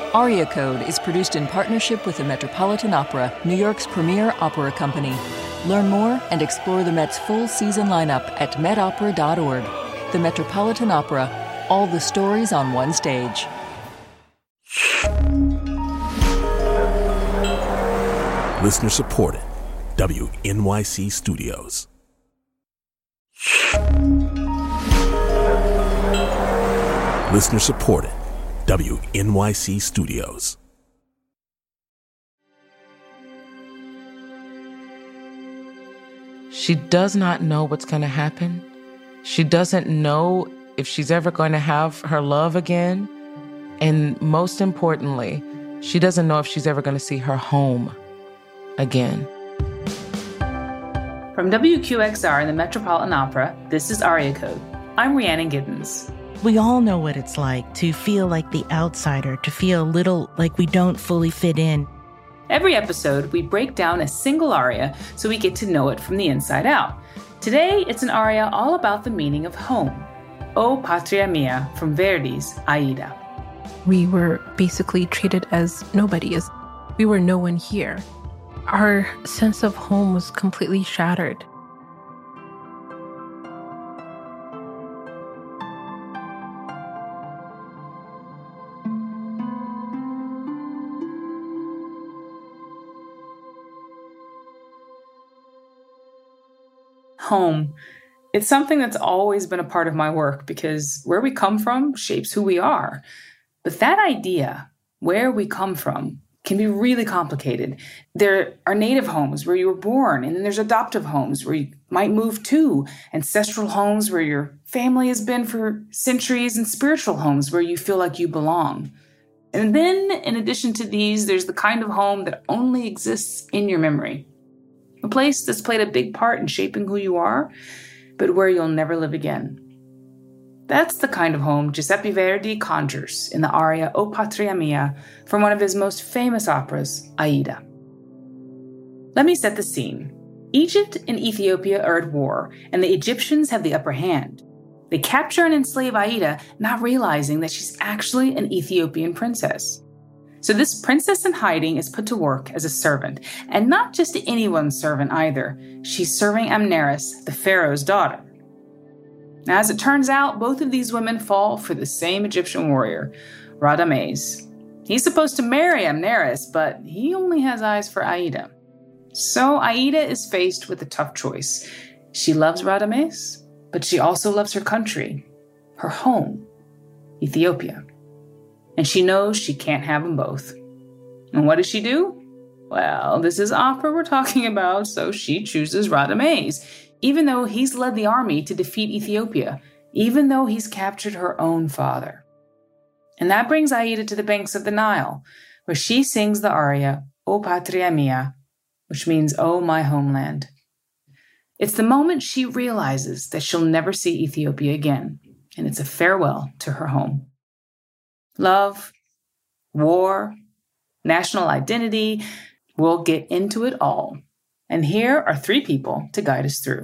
Aria Code is produced in partnership with the Metropolitan Opera, New York's premier opera company. Learn more and explore the Met's full season lineup at metopera.org. The Metropolitan Opera, all the stories on one stage. Listener supported. WNYC Studios. Listener supported. WNYC Studios. She does not know what's going to happen. She doesn't know if she's ever going to have her love again. And most importantly, she doesn't know if she's ever going to see her home again. From WQXR and the Metropolitan Opera, this is Aria Code. I'm Rhiannon Giddens. We all know what it's like to feel like the outsider, to feel a little like we don't fully fit in. Every episode, we break down a single aria so we get to know it from the inside out. Today, it's an aria all about the meaning of home. O Patria Mia from Verdi's Aida. We were basically treated as nobodies. We were no one here. Our sense of home was completely shattered. Home. It's something that's always been a part of my work because where we come from shapes who we are. But that idea, where we come from, can be really complicated. There are native homes where you were born, and then there's adoptive homes where you might move to, ancestral homes where your family has been for centuries, and spiritual homes where you feel like you belong. And then, in addition to these, there's the kind of home that only exists in your memory. A place that's played a big part in shaping who you are, but where you'll never live again. That's the kind of home Giuseppe Verdi conjures in the aria O Patria Mia from one of his most famous operas, Aida. Let me set the scene. Egypt and Ethiopia are at war, and the Egyptians have the upper hand. They capture and enslave Aida, not realizing that she's actually an Ethiopian princess. So this princess in hiding is put to work as a servant, and not just anyone's servant either. She's serving Amneris, the pharaoh's daughter. Now, as it turns out, both of these women fall for the same Egyptian warrior, Radames. He's supposed to marry Amneris, but he only has eyes for Aida. So Aida is faced with a tough choice. She loves Radames, but she also loves her country, her home, Ethiopia. And she knows she can't have them both. And what does she do? Well, this is opera we're talking about, so she chooses Radames, even though he's led the army to defeat Ethiopia, even though he's captured her own father. And that brings Aida to the banks of the Nile, where she sings the aria O Patria Mia, which means O my homeland. It's the moment she realizes that she'll never see Ethiopia again, and it's a farewell to her home. Love, war, national identity, we'll get into it all. And here are three people to guide us through.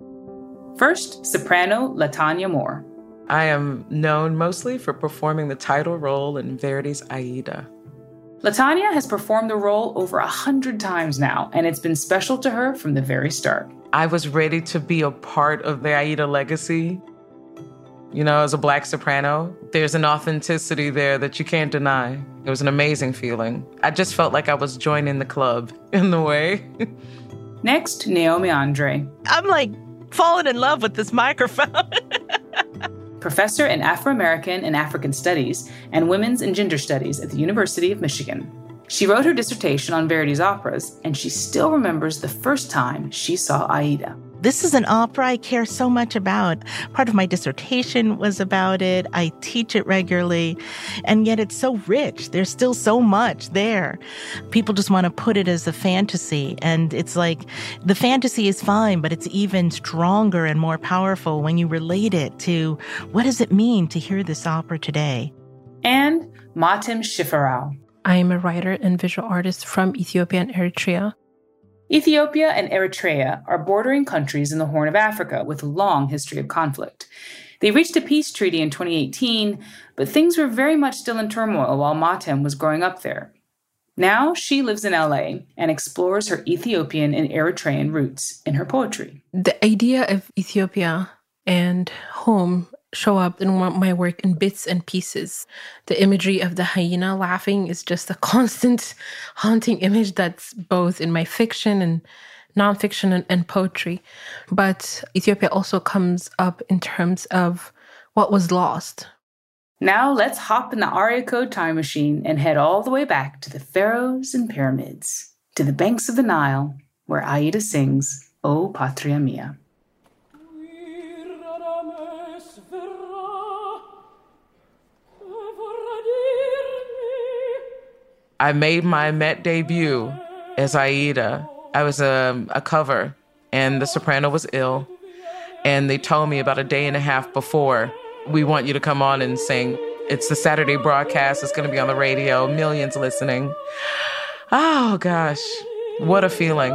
First, soprano Latanya Moore. I am known mostly for performing the title role in Verdi's Aida. Latanya has performed the role over 100 times now, and it's been special to her from the very start. I was ready to be a part of the Aida legacy. You know, as a Black soprano, there's an authenticity there that you can't deny. It was an amazing feeling. I just felt like I was joining the club in the way. Next, Naomi Andre. I'm like falling in love with this microphone. Professor in Afro-American and African Studies and Women's and Gender Studies at the University of Michigan. She wrote her dissertation on Verdi's operas, and she still remembers the first time she saw Aida. This is an opera I care so much about. Part of my dissertation was about it. I teach it regularly, and yet it's so rich. There's still so much there. People just want to put it as a fantasy, and it's like the fantasy is fine, but it's even stronger and more powerful when you relate it to what does it mean to hear this opera today. And Matem Shifarau. I am a writer and visual artist from Ethiopia and Eritrea. Ethiopia and Eritrea are bordering countries in the Horn of Africa with a long history of conflict. They reached a peace treaty in 2018, but things were very much still in turmoil while Matem was growing up there. Now she lives in LA and explores her Ethiopian and Eritrean roots in her poetry. The idea of Ethiopia and home show up in my work in bits and pieces. The imagery of the hyena laughing is just a constant haunting image that's both in my fiction and nonfiction and poetry. But Ethiopia also comes up in terms of what was lost. Now let's hop in the Aria Code time machine and head all the way back to the pharaohs and pyramids, to the banks of the Nile, where Aida sings, O Patria Mia. I made my Met debut as Aida. I was a cover, and the soprano was ill. And they told me about a day and a half before, we want you to come on and sing. It's the Saturday broadcast. It's going to be on the radio. Millions listening. Oh, gosh. What a feeling.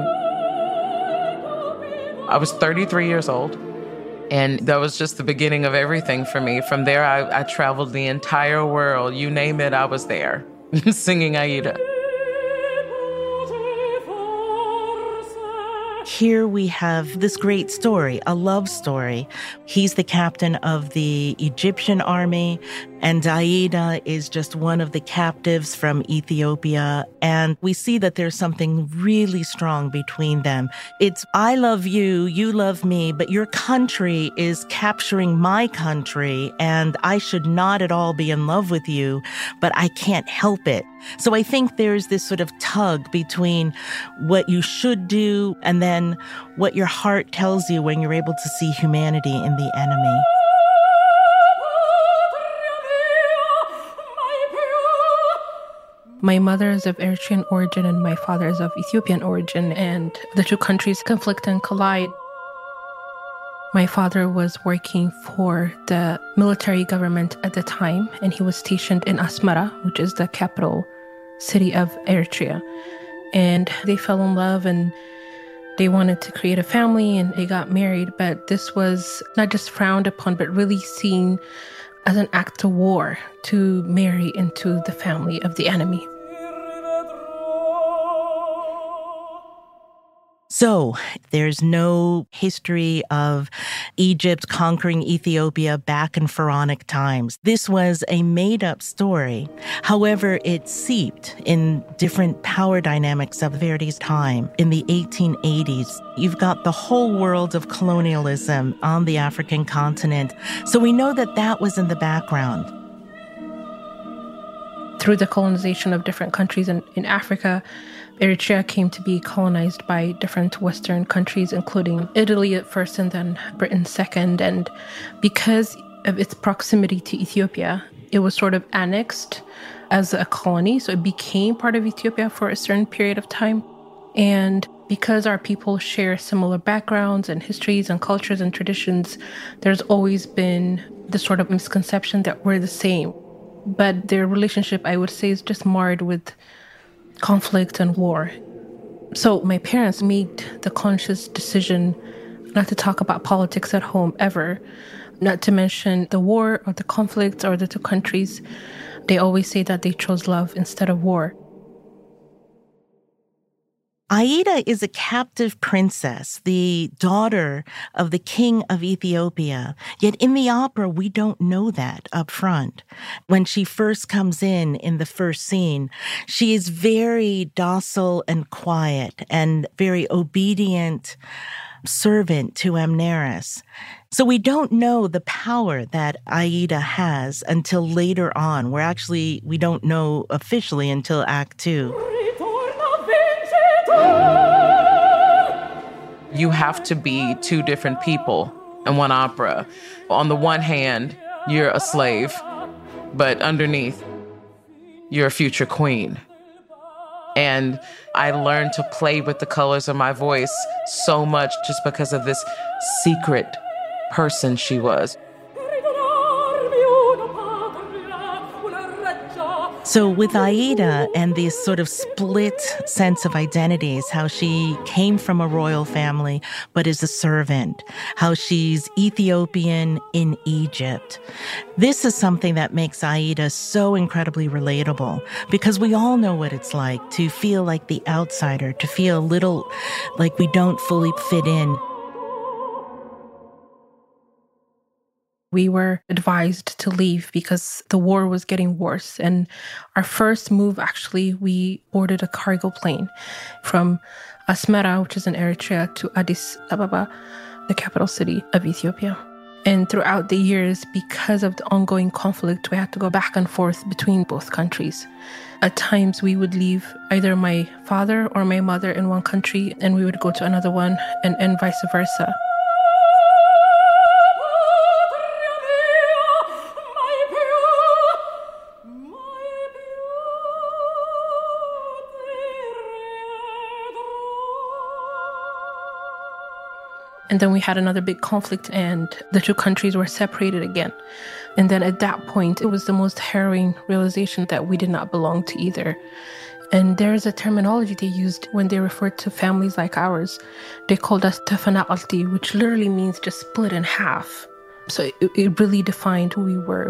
I was 33 years old. And that was just the beginning of everything for me. From there, I traveled the entire world. You name it, I was there, singing Aida. Here we have this great story, a love story. He's the captain of the Egyptian army, and Aida is just one of the captives from Ethiopia. And we see that there's something really strong between them. It's, I love you, you love me, but your country is capturing my country, and I should not at all be in love with you, but I can't help it. So I think there's this sort of tug between what you should do and then what your heart tells you when you're able to see humanity in the enemy. My mother is of Eritrean origin and my father is of Ethiopian origin, and the two countries conflict and collide. My father was working for the military government at the time, and he was stationed in Asmara, which is the capital city of Eritrea. And they fell in love and they wanted to create a family and they got married. But this was not just frowned upon, but really seen as an act of war to marry into the family of the enemy. So there's no history of Egypt conquering Ethiopia back in pharaonic times. This was a made-up story. However, it seeped in different power dynamics of Verdi's time. In the 1880s, you've got the whole world of colonialism on the African continent. So we know that that was in the background. Through the colonization of different countries in Africa, Eritrea came to be colonized by different Western countries, including Italy at first and then Britain second. And because of its proximity to Ethiopia, it was sort of annexed as a colony. So it became part of Ethiopia for a certain period of time. And because our people share similar backgrounds and histories and cultures and traditions, there's always been this sort of misconception that we're the same. But their relationship, I would say, is just marred with conflict and war. So my parents made the conscious decision not to talk about politics at home ever, not to mention the war or the conflicts or the two countries. They always say that they chose love instead of war. Aida is a captive princess, the daughter of the king of Ethiopia. Yet in the opera, we don't know that up front. When she first comes in the first scene, she is very docile and quiet and very obedient servant to Amneris. So we don't know the power that Aida has until later on. We don't know officially until Act 2. You have to be two different people in one opera. On the one hand, you're a slave, but underneath, you're a future queen. And I learned to play with the colors of my voice so much just because of this secret person she was. So with Aida and this sort of split sense of identities, how she came from a royal family but is a servant, how she's Ethiopian in Egypt, this is something that makes Aida so incredibly relatable, because we all know what it's like to feel like the outsider, to feel a little like we don't fully fit in. We were advised to leave because the war was getting worse. And our first move, actually, we boarded a cargo plane from Asmara, which is in Eritrea, to Addis Ababa, the capital city of Ethiopia. And throughout the years, because of the ongoing conflict, we had to go back and forth between both countries. At times, we would leave either my father or my mother in one country, and we would go to another one, and vice versa. And then we had another big conflict and the two countries were separated again. And then at that point, it was the most harrowing realization that we did not belong to either. And there's a terminology they used when they referred to families like ours. They called us tafanaqalti, which literally means just split in half. So it really defined who we were.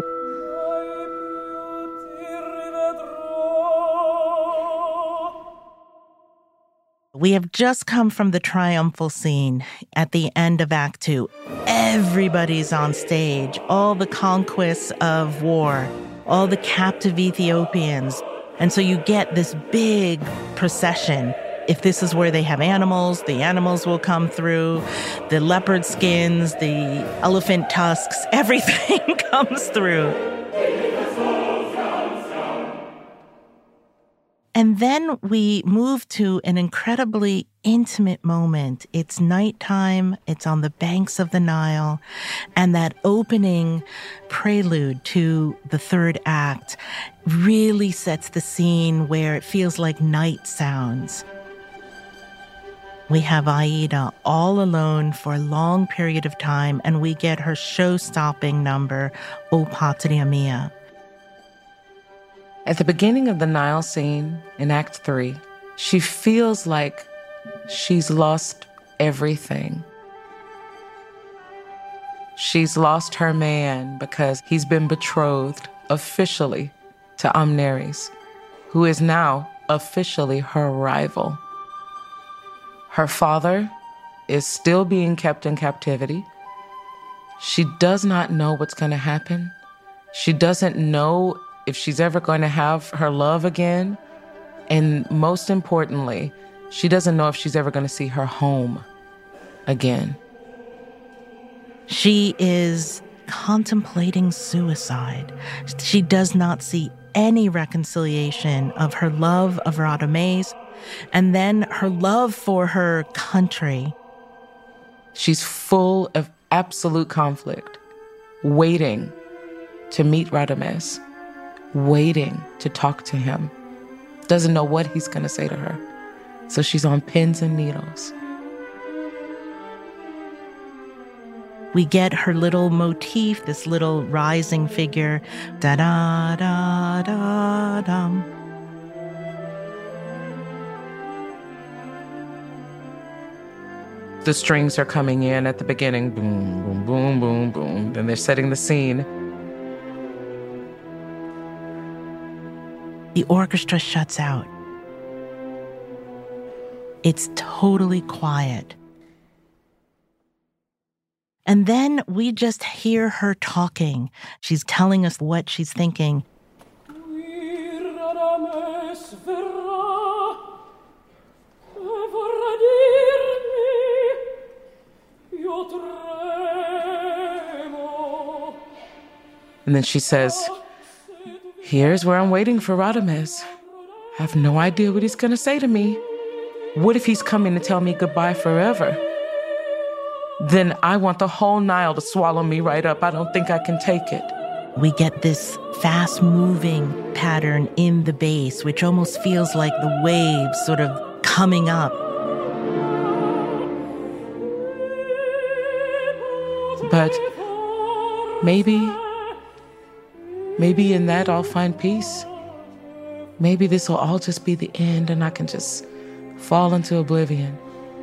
We have just come from the triumphal scene at the end of Act 2. Everybody's on stage, all the conquests of war, all the captive Ethiopians. And so you get this big procession. If this is where they have animals, the animals will come through, the leopard skins, the elephant tusks, everything comes through. And then we move to an incredibly intimate moment. It's nighttime, it's on the banks of the Nile, and that opening prelude to the third act really sets the scene where it feels like night sounds. We have Aida all alone for a long period of time, and we get her show-stopping number, O Patria Mia. At the beginning of the Nile scene in Act 3, she feels like she's lost everything. She's lost her man because he's been betrothed officially to Amneris, who is now officially her rival. Her father is still being kept in captivity. She does not know what's going to happen. She doesn't know if she's ever going to have her love again. And most importantly, she doesn't know if she's ever going to see her home again. She is contemplating suicide. She does not see any reconciliation of her love of Radames and then her love for her country. She's full of absolute conflict, waiting to meet Radames, waiting to talk to him. Doesn't know what he's going to say to her. So she's on pins and needles. We get her little motif, this little rising figure. Da-da-da-da-dum. The strings are coming in at the beginning. Boom, boom, boom, boom, boom. Then they're setting the scene. The orchestra shuts out. It's totally quiet. And then we just hear her talking. She's telling us what she's thinking. And then she says, here's where I'm waiting for Radames. I have no idea what he's going to say to me. What if he's coming to tell me goodbye forever? Then I want the whole Nile to swallow me right up. I don't think I can take it. We get this fast-moving pattern in the bass, which almost feels like the waves sort of coming up. But maybe in that I'll find peace. maybe this will all just be the end and I can just fall into oblivion.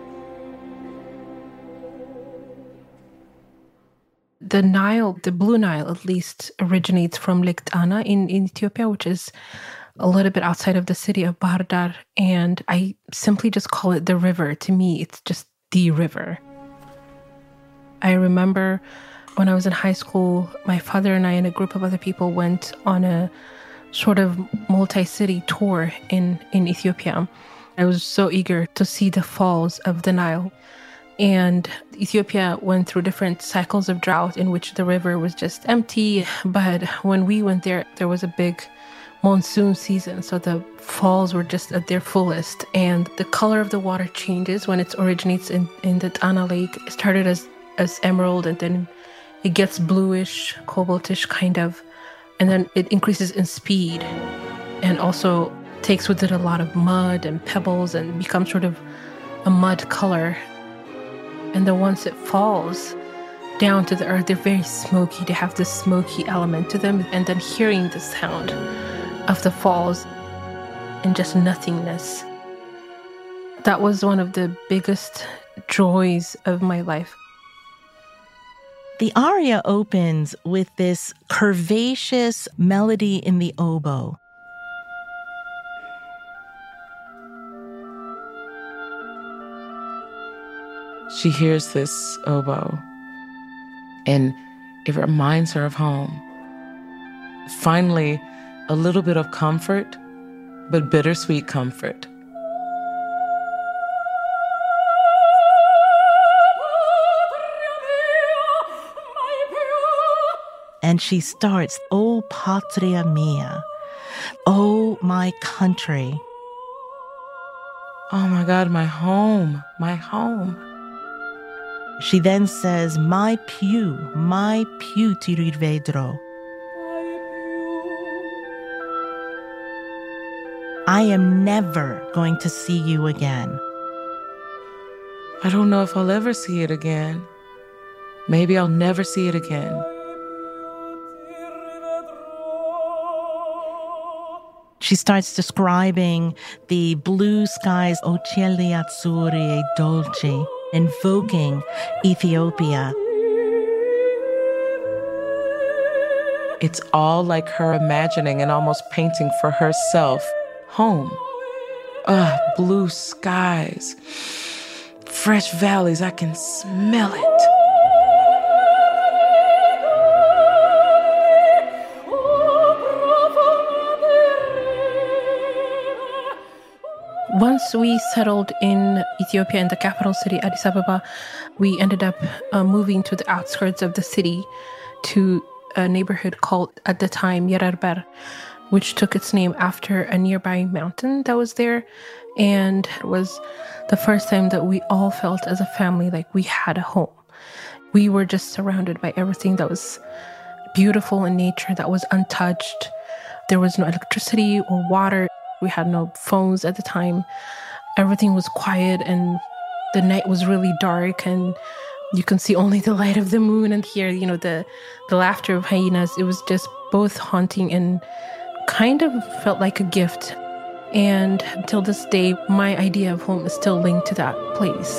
The Nile, the Blue Nile at least, originates from Lake Tana in Ethiopia, which is a little bit outside of the city of Bahir Dar. And I simply just call it the river. To me, it's just the river. I remember when I was in high school, my father and I and a group of other people went on a sort of multi-city tour in Ethiopia. I was so eager to see the falls of the Nile. And Ethiopia went through different cycles of drought in which the river was just empty. But when we went there, there was a big monsoon season. So the falls were just at their fullest. And the color of the water changes when it originates in the Tana Lake. It started as emerald, and then it gets bluish, cobaltish kind of. And then it increases in speed and also takes with it a lot of mud and pebbles and becomes sort of a mud color. And then once it falls down to the earth, they're very smoky. They have this smoky element to them. And then hearing the sound of the falls and just nothingness, that was one of the biggest joys of my life. The aria opens with this curvaceous melody in the oboe. She hears this oboe, and it reminds her of home. Finally, a little bit of comfort, but bittersweet comfort. And she starts, "O patria mia, oh my country." Oh my God, my home, my home. She then says, my più ti rivedrò. I am never going to see you again. I don't know if I'll ever see it again. Maybe I'll never see it again. She starts describing the blue skies, o cieli azzurri e dolci, invoking Ethiopia. It's all like her imagining and almost painting for herself home. Blue skies, fresh valleys, I can smell it. Once we settled in Ethiopia, in the capital city, Addis Ababa, we ended up moving to the outskirts of the city to a neighborhood called, at the time, Yararber, which took its name after a nearby mountain that was there. And it was the first time that we all felt as a family like we had a home. We were just surrounded by everything that was beautiful in nature, that was untouched. There was no electricity or water. We had no phones at the time. Everything was quiet and the night was really dark and you can see only the light of the moon and hear, the laughter of hyenas. It was just both haunting and kind of felt like a gift. And until this day, my idea of home is still linked to that place.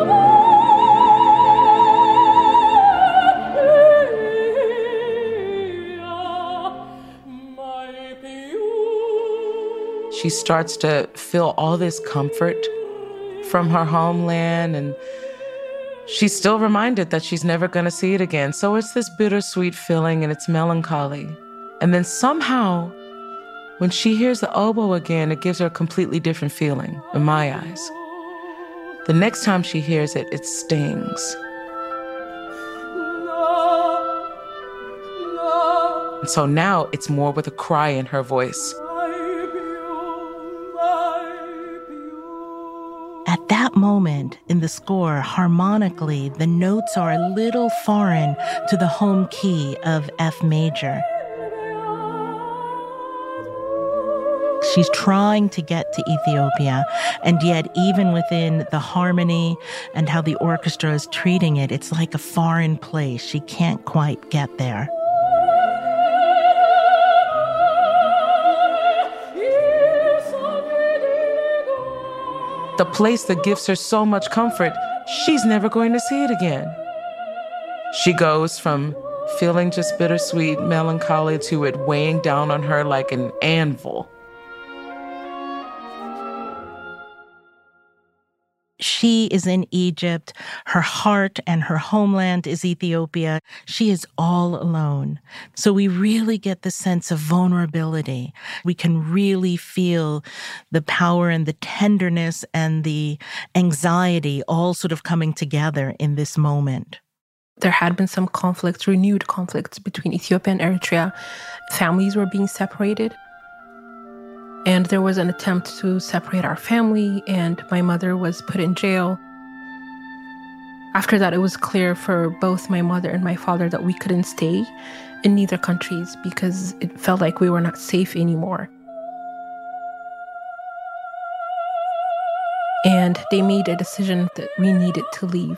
She starts to feel all this comfort from her homeland, and she's still reminded that she's never going to see it again. So it's this bittersweet feeling, and it's melancholy. And then somehow, when she hears the oboe again, it gives her a completely different feeling, in my eyes. The next time she hears it, it stings. And so now it's more with a cry in her voice. At that moment in the score, harmonically, the notes are a little foreign to the home key of F major. She's trying to get to Ethiopia, and yet even within the harmony and how the orchestra is treating it, it's like a foreign place. She can't quite get there. the place that gives her so much comfort, she's never going to see it again. She goes from feeling just bittersweet melancholy to it weighing down on her like an anvil. She is in Egypt. Her heart and her homeland is Ethiopia. She is all alone. So we really get the sense of vulnerability. We can really feel the power and the tenderness and the anxiety all sort of coming together in this moment. There had been some conflicts, renewed conflicts between Ethiopia and Eritrea. Families were being separated. And there was an attempt to separate our family, and my mother was put in jail. After that, it was clear for both my mother and my father that we couldn't stay in neither countries because it felt like we were not safe anymore. And they made a decision that we needed to leave.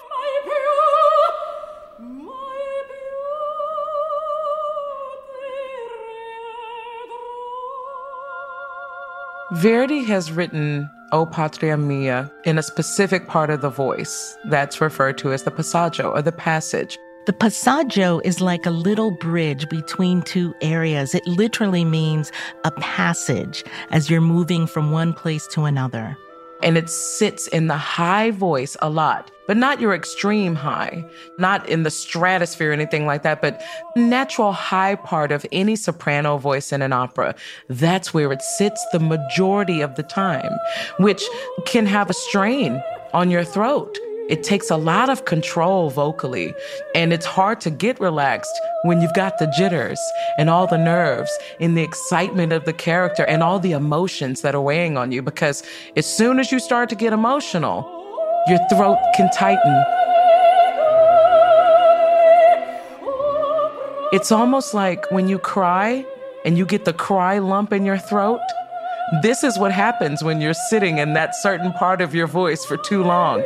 Verdi has written O Patria Mia in a specific part of the voice that's referred to as the passaggio, or the passage. The passaggio is like a little bridge between two areas. It literally means a passage as you're moving from one place to another. And it sits in the high voice a lot, but not your extreme high, not in the stratosphere or anything like that, but natural high part of any soprano voice in an opera. That's where it sits the majority of the time, which can have a strain on your throat. It takes a lot of control vocally, and it's hard to get relaxed when you've got the jitters and all the nerves and the excitement of the character and all the emotions that are weighing on you, because as soon as you start to get emotional, your throat can tighten. It's almost like when you cry and you get the cry lump in your throat. This is what happens when you're sitting in that certain part of your voice for too long.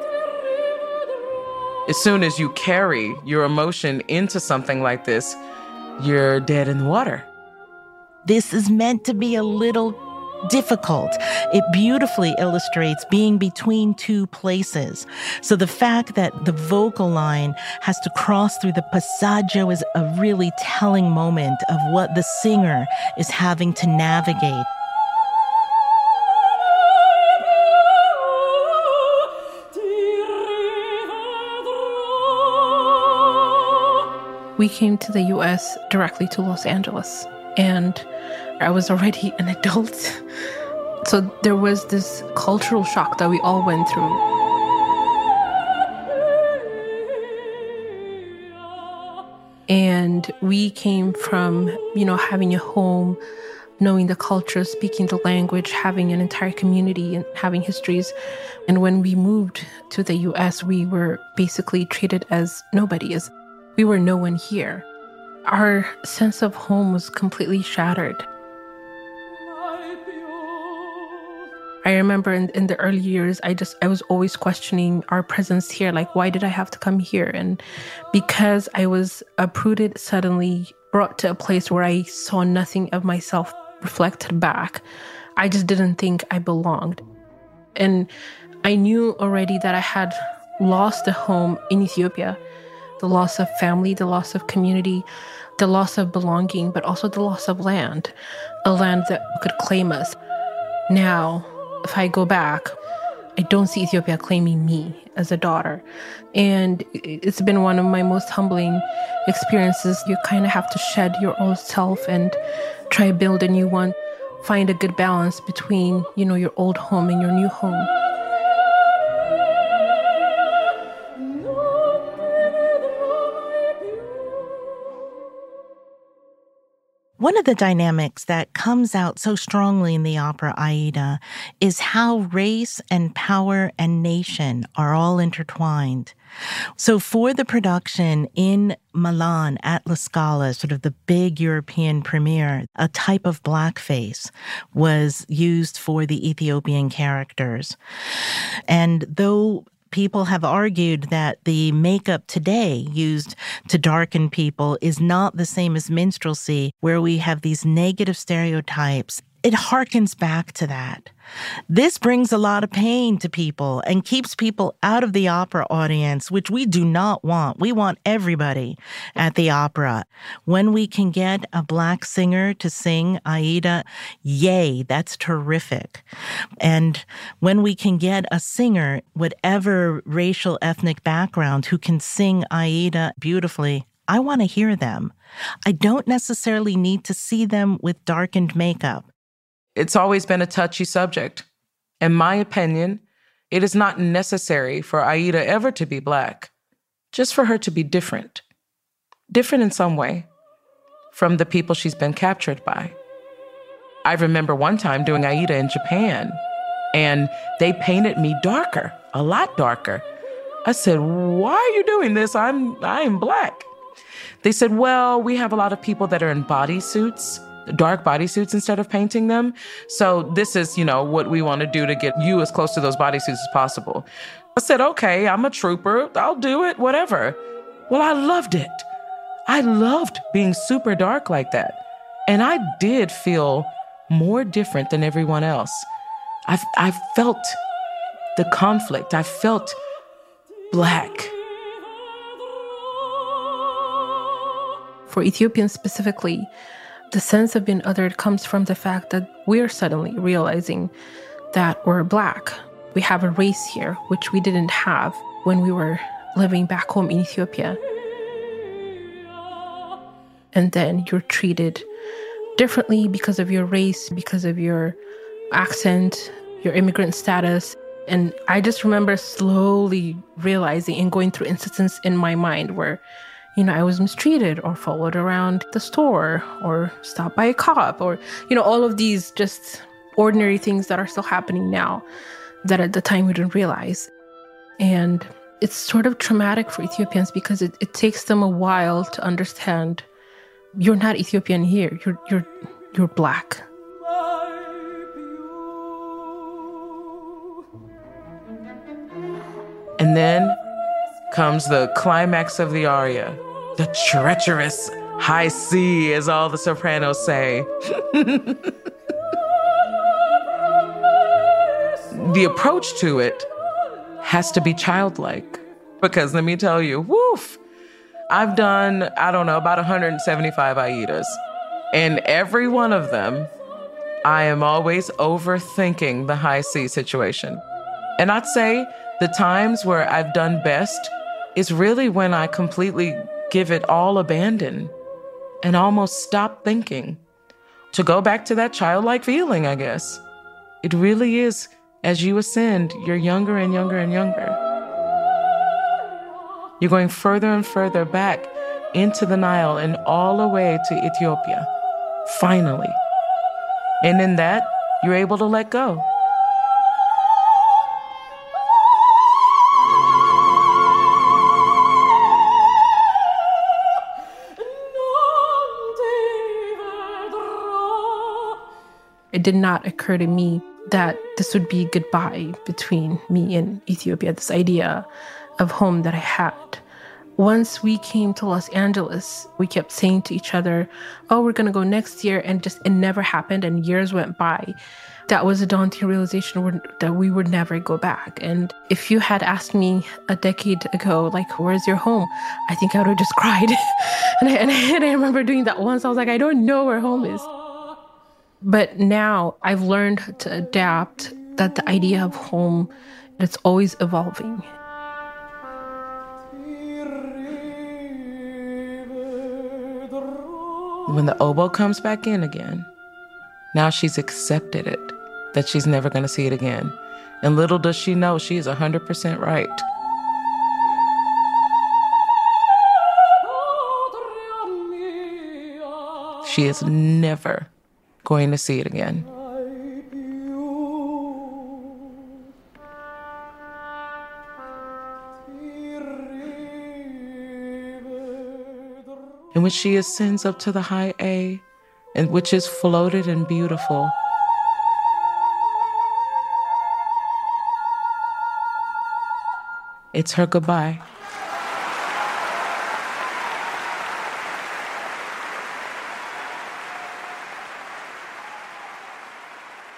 As soon as you carry your emotion into something like this, you're dead in the water. This is meant to be a little difficult. It beautifully illustrates being between two places. So the fact that the vocal line has to cross through the passaggio is a really telling moment of what the singer is having to navigate. We came to the U.S. directly to Los Angeles, and I was already an adult. So there was this cultural shock that we all went through. And we came from, having a home, knowing the culture, speaking the language, having an entire community and having histories. And when we moved to the U.S., we were basically treated as nobodies. We were no one here. Our sense of home was completely shattered. I remember in the early years, I was always questioning our presence here. Like, why did I have to come here? And because I was uprooted, suddenly brought to a place where I saw nothing of myself reflected back, I just didn't think I belonged. And I knew already that I had lost a home in Ethiopia. The loss of family, the loss of community, the loss of belonging, but also the loss of land, a land that could claim us. Now, if I go back, I don't see Ethiopia claiming me as a daughter. And it's been one of my most humbling experiences. You kind of have to shed your old self and try to build a new one, find a good balance between, your old home and your new home. One of the dynamics that comes out so strongly in the opera Aida is how race and power and nation are all intertwined. So for the production in Milan at La Scala, sort of the big European premiere, a type of blackface was used for the Ethiopian characters. And though people have argued that the makeup today used to darken people is not the same as minstrelsy, where we have these negative stereotypes. it harkens back to that. This brings a lot of pain to people and keeps people out of the opera audience, which we do not want. We want everybody at the opera. When we can get a Black singer to sing Aida, yay, that's terrific. And when we can get a singer, whatever racial, ethnic background, who can sing Aida beautifully, I want to hear them. I don't necessarily need to see them with darkened makeup. It's always been a touchy subject. In my opinion, it is not necessary for Aida ever to be Black, just for her to be different. Different in some way from the people she's been captured by. I remember one time doing Aida in Japan, and they painted me darker, a lot darker. I said, "Why are you doing this? I am Black." They said, "Well, we have a lot of people that are in bodysuits, dark bodysuits instead of painting them. So this is, what we want to do to get you as close to those bodysuits as possible." I said, "Okay, I'm a trooper. I'll do it, whatever." Well, I loved it. I loved being super dark like that. And I did feel more different than everyone else. I felt the conflict. I felt Black. For Ethiopians specifically, the sense of being othered comes from the fact that we're suddenly realizing that we're Black. We have a race here, which we didn't have when we were living back home in Ethiopia. And then you're treated differently because of your race, because of your accent, your immigrant status. And I just remember slowly realizing and going through instances in my mind where I was mistreated or followed around the store or stopped by a cop or, all of these just ordinary things that are still happening now that at the time we didn't realize. And it's sort of traumatic for Ethiopians because it takes them a while to understand you're not Ethiopian here. You're Black. And then comes the climax of the aria. The treacherous high C, as all the sopranos say. The approach to it has to be childlike. Because let me tell you, I've done, about 175 Aidas. And every one of them, I am always overthinking the high C situation. And I'd say the times where I've done best is really when I completely give it all abandon and almost stop thinking. To go back to that childlike feeling, I guess. It really is, as you ascend, you're younger and younger and younger. You're going further and further back into the Nile and all the way to Ethiopia, finally. And in that, you're able to let go. It did not occur to me that this would be goodbye between me and Ethiopia, this idea of home that I had. Once we came to Los Angeles, we kept saying to each other, "Oh, we're going to go next year," and it never happened, and years went by. That was a daunting realization that we would never go back. And if you had asked me a decade ago, where's your home? I think I would have just cried. and I remember doing that once. I was like, I don't know where home is. But now I've learned to adapt, that the idea of home, it's always evolving. When the oboe comes back in again, now she's accepted it, that she's never going to see it again. And little does she know, she is 100% right. She is never going to see it again. And when she ascends up to the high A, and which is floated and beautiful, it's her goodbye.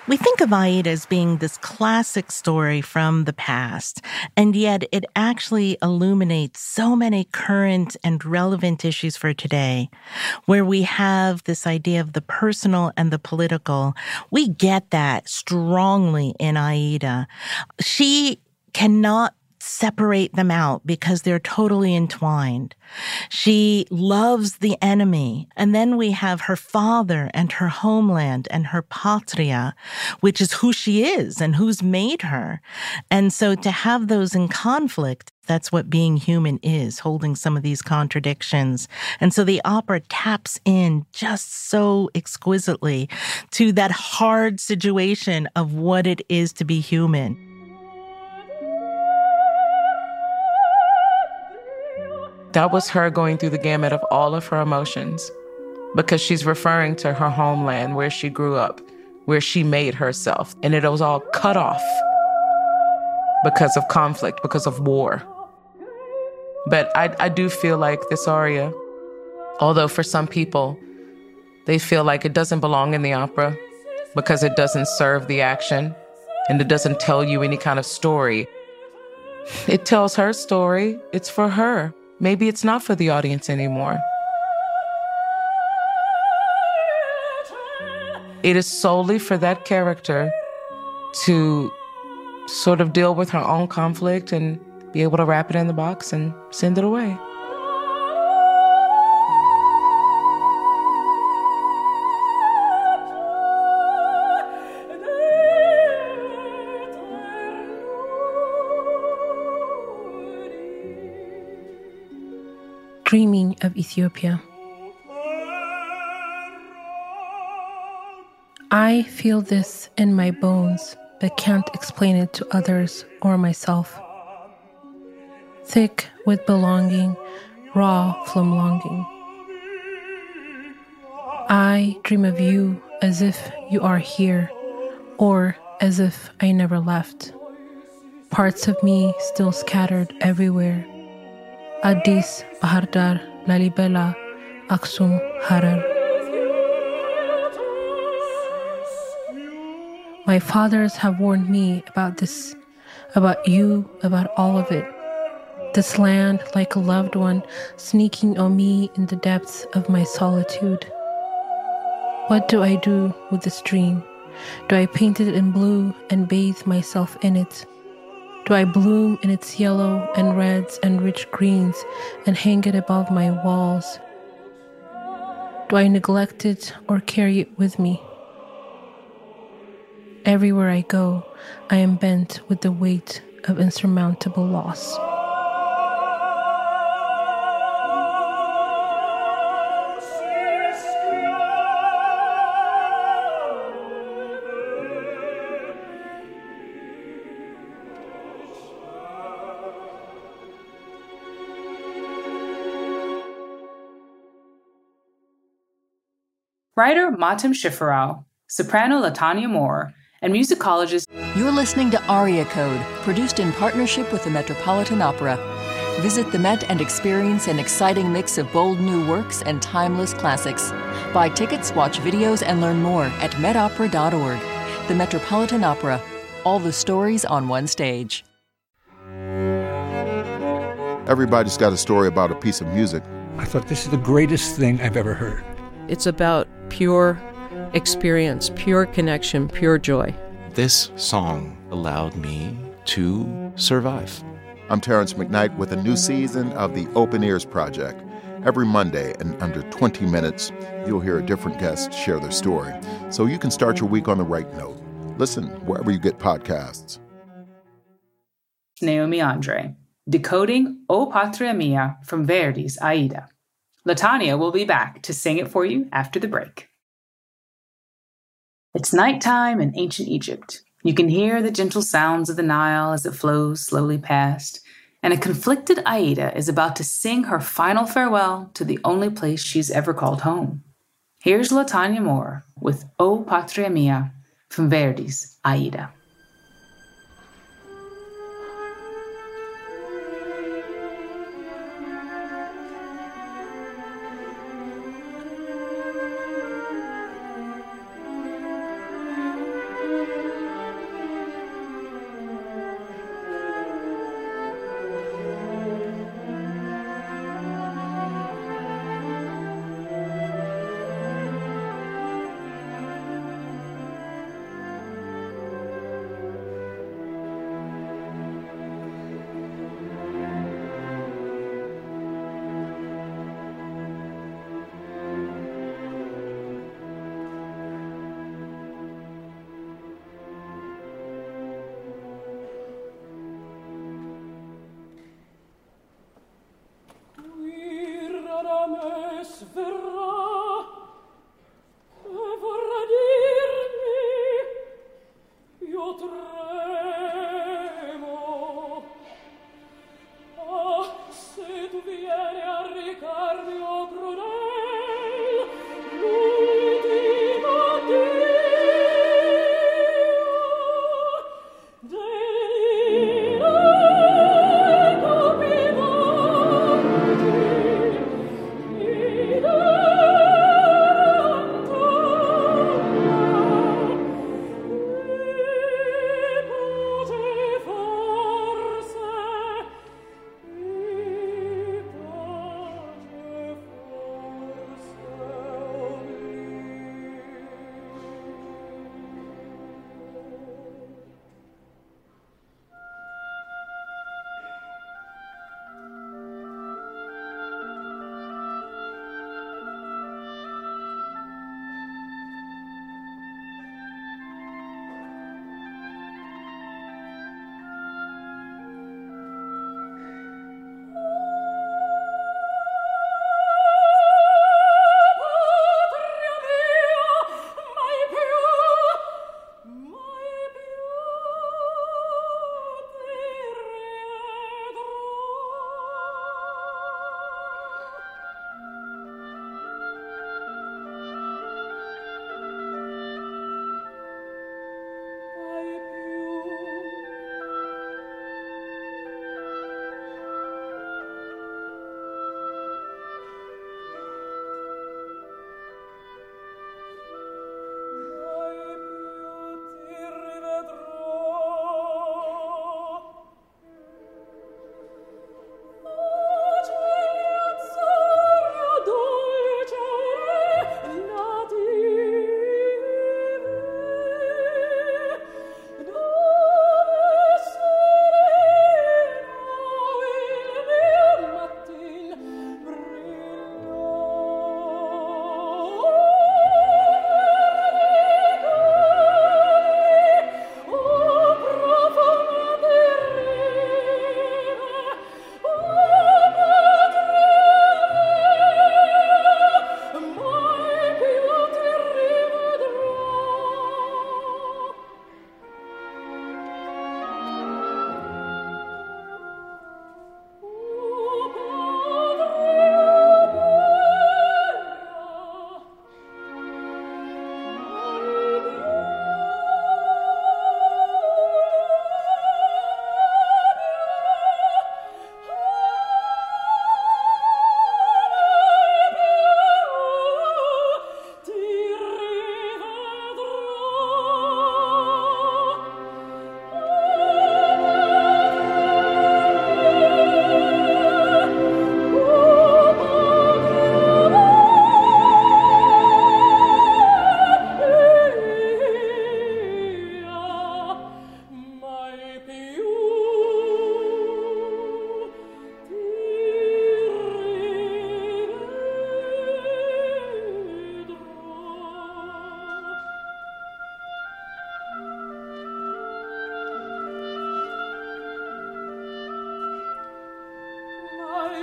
We think of Aida as being this classic story from the past, and yet it actually illuminates so many current and relevant issues for today, where we have this idea of the personal and the political. We get that strongly in Aida. She cannot separate them out because they're totally entwined. She loves the enemy. And then we have her father and her homeland and her patria, which is who she is and who's made her. And so to have those in conflict, that's what being human is, holding some of these contradictions. And so the opera taps in just so exquisitely to that hard situation of what it is to be human. That was her going through the gamut of all of her emotions, because she's referring to her homeland, where she grew up, where she made herself. And it was all cut off because of conflict, because of war. But I do feel like this aria, although for some people, they feel like it doesn't belong in the opera because it doesn't serve the action and it doesn't tell you any kind of story. It tells her story. It's for her. Maybe it's not for the audience anymore. It is solely for that character to sort of deal with her own conflict and be able to wrap it in the box and send it away. Dreaming of Ethiopia. I feel this in my bones, but can't explain it to others or myself. Thick with belonging, raw from longing. I dream of you as if you are here, or as if I never left. Parts of me still scattered everywhere. Addis, Bahar Dar, Lalibela, Aksum, Harar. My fathers have warned me about this, about you, about all of it. This land, like a loved one, sneaking on me in the depths of my solitude. What do I do with this dream? Do I paint it in blue and bathe myself in it? Do I bloom in its yellow and reds and rich greens and hang it above my walls? Do I neglect it or carry it with me? Everywhere I go, I am bent with the weight of insurmountable loss. Writer Matem Shifarau, soprano Latanya Moore, and musicologist. You're listening to Aria Code, produced in partnership with the Metropolitan Opera. Visit the Met and experience an exciting mix of bold new works and timeless classics. Buy tickets, watch videos, and learn more at metopera.org. The Metropolitan Opera. All the stories on one stage. Everybody's got a story about a piece of music. I thought, this is the greatest thing I've ever heard. It's about pure experience, pure connection, pure joy. This song allowed me to survive. I'm Terrence McKnight with a new season of the Open Ears Project. Every Monday, in under 20 minutes, you'll hear a different guest share their story, so you can start your week on the right note. Listen wherever you get podcasts. Naomi Andre, decoding O Patria Mia from Verdi's Aida. Latanya will be back to sing it for you after the break. It's nighttime in ancient Egypt. You can hear the gentle sounds of the Nile as it flows slowly past, and a conflicted Aida is about to sing her final farewell to the only place she's ever called home. Here's Latanya Moore with O Patria Mia from Verdi's Aida.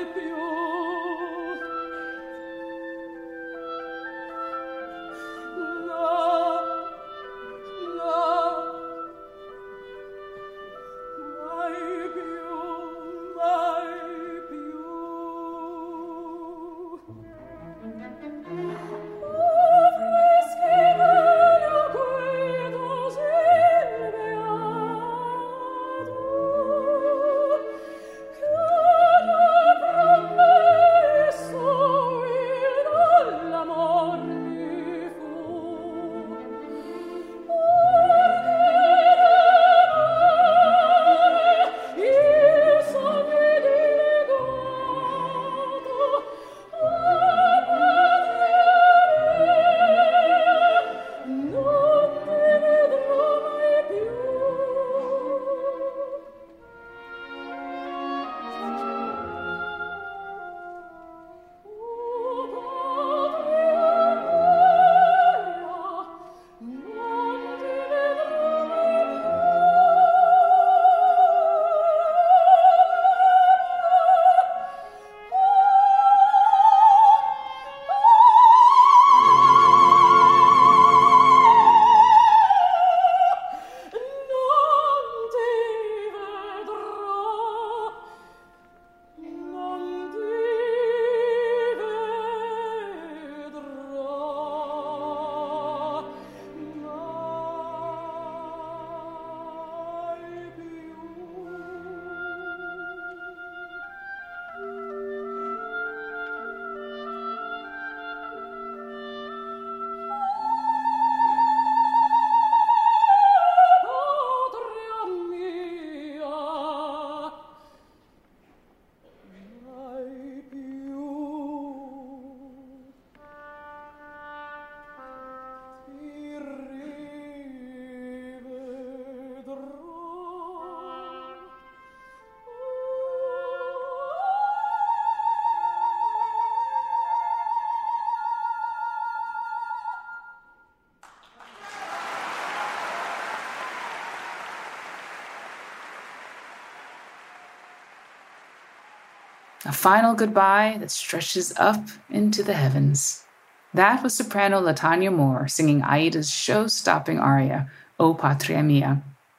A final goodbye that stretches up into the heavens. That was soprano Latanya Moore singing Aida's show-stopping aria, O Patria Mia.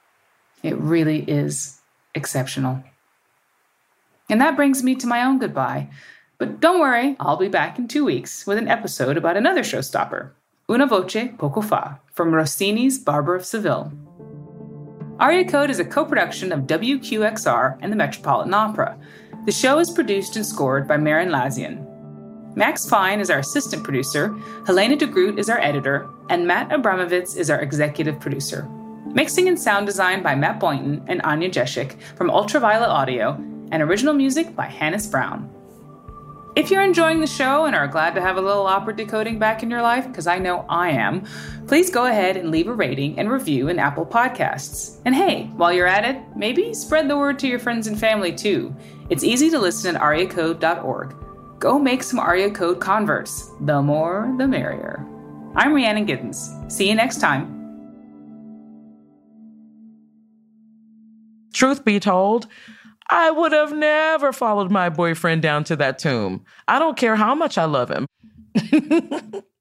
It really is exceptional. And that brings me to my own goodbye. But don't worry, I'll be back in 2 weeks with an episode about another showstopper, Una voce poco fa, from Rossini's Barber of Seville. Aria Code is a co-production of WQXR and the Metropolitan Opera. The show is produced and scored by Marin Lazian. Max Fine is our assistant producer, Helena de Groot is our editor, and Matt Abramovitz is our executive producer. Mixing and sound design by Matt Boynton and Anya Jeshik from Ultraviolet Audio, and original music by Hannes Brown. If you're enjoying the show and are glad to have a little opera decoding back in your life, because I know I am, please go ahead and leave a rating and review in Apple Podcasts. And hey, while you're at it, maybe spread the word to your friends and family too. It's easy to listen at ariacode.org. Go make some Aria Code converts. The more, the merrier. I'm Rhiannon Giddens. See you next time. Truth be told, I would have never followed my boyfriend down to that tomb. I don't care how much I love him.